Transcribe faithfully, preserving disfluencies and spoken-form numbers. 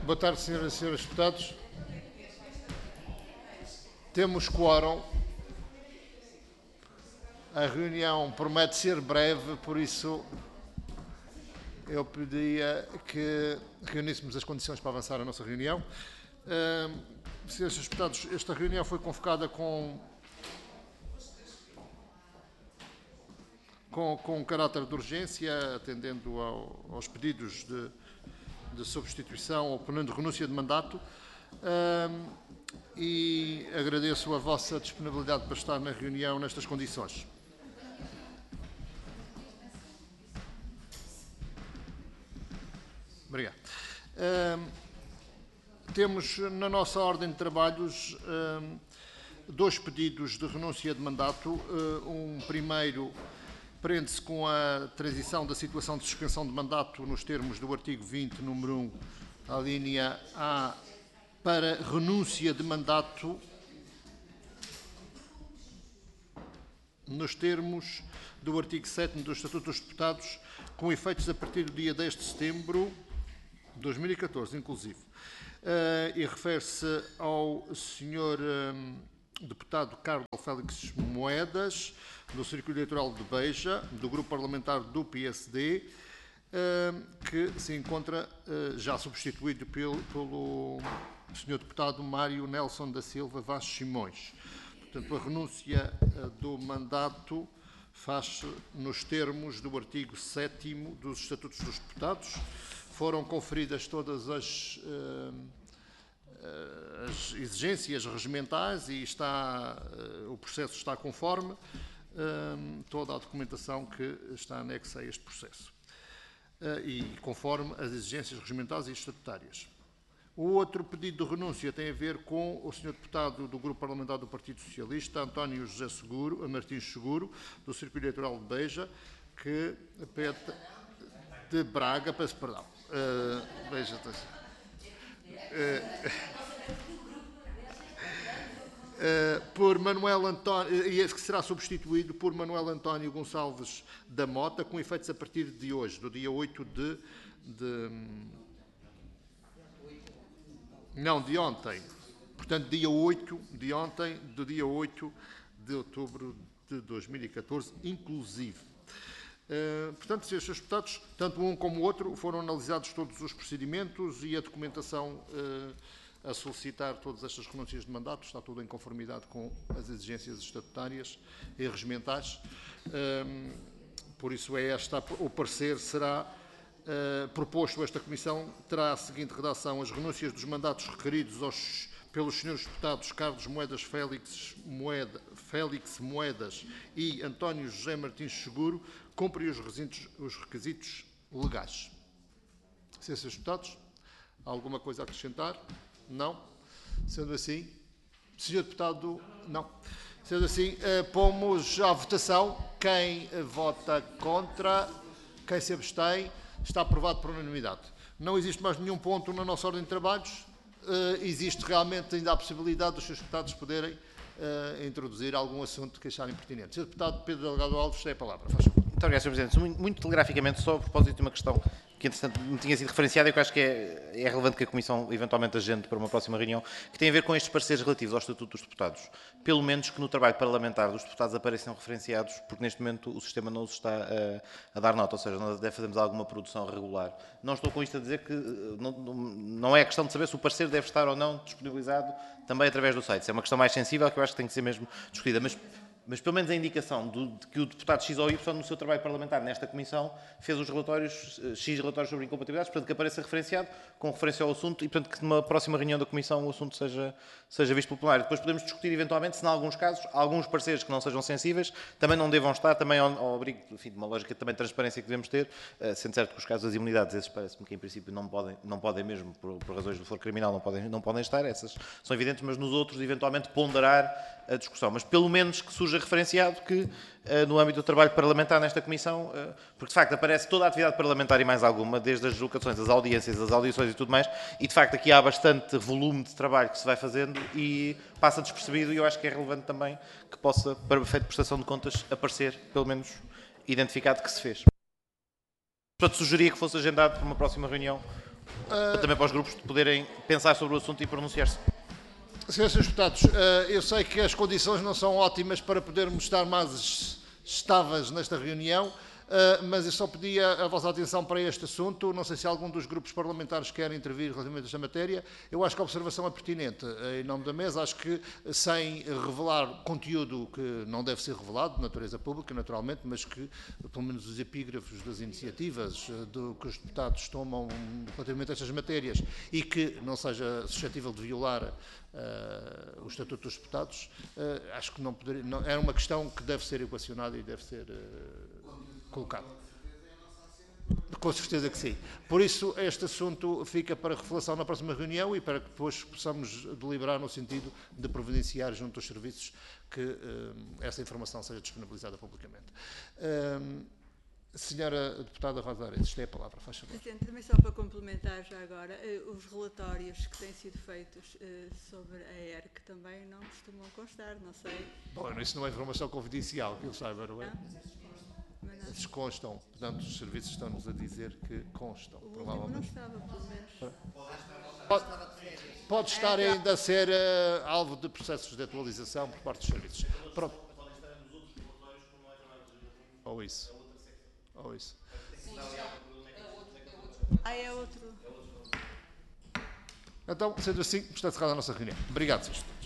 Boa tarde, senhoras e senhores deputados. Temos quórum. A reunião promete ser breve, por isso eu pedia que reuníssemos as condições para avançar a nossa reunião. Uh, senhores e senhores deputados, esta reunião foi convocada com, com, com caráter de urgência, atendendo ao, aos pedidos de, de substituição ou plano de renúncia de mandato. Uh, e agradeço a vossa disponibilidade para estar na reunião nestas condições. Obrigado. Uh, temos na nossa ordem de trabalhos uh, dois pedidos de renúncia de mandato. Uh, um primeiro prende-se com a transição da situação de suspensão de mandato nos termos do artigo vinte, número um, a linha A, para renúncia de mandato nos termos do artigo sétimo do Estatuto dos Deputados, com efeitos a partir do dia dez de setembro de dois mil e catorze, inclusive. Uh, e refere-se ao senhor um, deputado Carlos Félix Moedas, do Círculo Eleitoral de Beja, do Grupo Parlamentar do P S D, uh, que se encontra uh, já substituído pelo, pelo senhor deputado Mário Nelson da Silva Vaz Simões. Portanto, a renúncia uh, do mandato faz-se nos termos do artigo sétimo dos Estatutos dos Deputados. Foram conferidas todas as, uh, uh, as exigências regimentais e está, uh, o processo está conforme uh, toda a documentação que está anexa a este processo uh, e conforme as exigências regimentais e estatutárias. O outro pedido de renúncia tem a ver com o senhor deputado do Grupo Parlamentar do Partido Socialista, António José Seguro, Martins Seguro, do Círculo Eleitoral de Beja, que pede de Braga, peço perdão. Uh, Beja, uh, uh, por Manuel António, e esse que será substituído por Manuel António Gonçalves da Mota, com efeitos a partir de hoje, do dia oito de, de não, de ontem, portanto, dia oito de ontem, do dia oito de outubro de dois mil e catorze, inclusive. Uh, portanto, senhores deputados, tanto um como o outro, foram analisados todos os procedimentos e a documentação uh, a solicitar todas estas renúncias de mandato está tudo em conformidade com as exigências estatutárias e regimentais. Uh, por isso, é esta, o parecer será uh, proposto a esta Comissão, terá a seguinte redação: as renúncias dos mandatos requeridos aos, pelos senhores deputados Carlos Moedas Félix, Moeda, Félix Moedas e António José Martins Seguro cumprem os requisitos, os requisitos legais. Senhores deputados, há alguma coisa a acrescentar? Não? Sendo assim, senhor deputado, não. Sendo assim, uh, pomos à votação. Quem uh, vota contra, quem se abstém, está aprovado por unanimidade. Não existe mais nenhum ponto na nossa ordem de trabalhos. Uh, existe realmente ainda a possibilidade dos senhores deputados poderem uh, introduzir algum assunto que acharem pertinente. senhor deputado Pedro Delgado Alves, tem a palavra. Faz favor. Muito obrigado, senhor Presidente. Muito, muito telegraficamente, só a propósito de uma questão que, entretanto, não tinha sido referenciada e que eu acho que é, é relevante que a Comissão eventualmente agende para uma próxima reunião, que tem a ver com estes pareceres relativos ao Estatuto dos Deputados. Pelo menos que no trabalho parlamentar dos deputados apareçam referenciados, porque neste momento o sistema não os está a, a dar nota, ou seja, nós até fazemos alguma produção regular. Não estou com isto a dizer que não, não é a questão de saber se o parecer deve estar ou não disponibilizado também através do site. Isso é uma questão mais sensível que eu acho que tem que ser mesmo discutida. Mas, Mas, pelo menos, a indicação do, de que o deputado X ou Y, no seu trabalho parlamentar nesta Comissão, fez os relatórios, X relatórios sobre incompatibilidades, portanto, que apareça referenciado, com referência ao assunto, e, portanto, que numa próxima reunião da Comissão o assunto seja, seja visto pelo plenário. Depois podemos discutir, eventualmente, se, em alguns casos, alguns pareceres que não sejam sensíveis, também não devam estar, também ao, ao abrigo, enfim, de uma lógica também de transparência que devemos ter, uh, sendo certo que os casos das imunidades, esses parece-me que, em princípio, não podem, não podem mesmo, por, por razões do foro criminal, não podem, não podem estar, essas são evidentes, mas nos outros, eventualmente, ponderar a discussão. Mas, pelo menos, que surja referenciado que, no âmbito do trabalho parlamentar nesta Comissão, porque de facto aparece toda a atividade parlamentar e mais alguma, desde as deslocações, as audiências, as audições e tudo mais, e de facto aqui há bastante volume de trabalho que se vai fazendo e passa despercebido, e eu acho que é relevante também que possa, para efeito de prestação de contas, aparecer, pelo menos, identificado que se fez. Portanto, sugeria que fosse agendado para uma próxima reunião Para também para os grupos poderem pensar sobre o assunto e pronunciar-se. Senhores Deputados, eu sei que as condições não são ótimas para podermos estar mais estáveis nesta reunião, mas eu só pedia a vossa atenção para este assunto. Não sei se algum dos grupos parlamentares quer intervir relativamente a esta matéria. Eu acho que a observação é pertinente em nome da mesa. Acho que, sem revelar conteúdo que não deve ser revelado, de natureza pública, naturalmente, mas que, pelo menos os epígrafos das iniciativas do que os deputados tomam relativamente a estas matérias e que não seja suscetível de violar Uh, o Estatuto dos Deputados, uh, acho que não poderia, não, é uma questão que deve ser equacionada e deve ser uh, colocada. Com certeza que sim. Por isso, este assunto fica para reflexão na próxima reunião e para que depois possamos deliberar no sentido de providenciar junto aos serviços que uh, essa informação seja disponibilizada publicamente. Uh, Senhora Deputada Rosa Aredes, tem a palavra, faz favor. Presidente, também só para complementar já agora, eh, os relatórios que têm sido feitos eh, sobre a E R C também não costumam constar, não sei. Bom, isso não é informação confidencial, que eu saiba, não é? Não? Eles constam, portanto, os serviços estão-nos a dizer que constam, O provavelmente. não estava, pelo menos. Pode, pode estar ainda a ser uh, alvo de processos de atualização por parte dos serviços. Pronto. Ou isso. Ou isso. Ah, é outro. Então, sendo assim, está encerrada a nossa reunião. Obrigado, Sr.